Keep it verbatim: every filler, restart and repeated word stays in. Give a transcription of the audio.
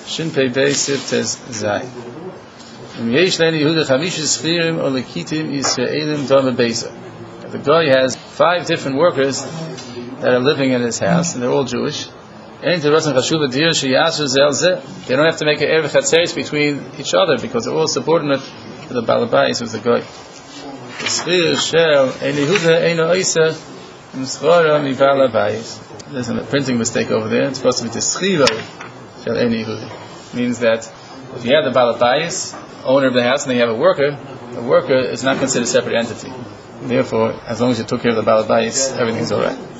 Shin Pei Beis Tes Zai. If the guy has five different workers that are living in his house, and they're all Jewish, they don't have to make an Erev Chatzeris between each other, because they're all subordinate to the Balabais, who's the guy. There's a printing mistake over there. It's supposed to be the Schiro Shel Ein Yehudi. Means that if you have the Balabais, owner of the house, and then you have a worker, the worker is not considered a separate entity. Therefore, as long as you took care of the Balabais, everything's alright.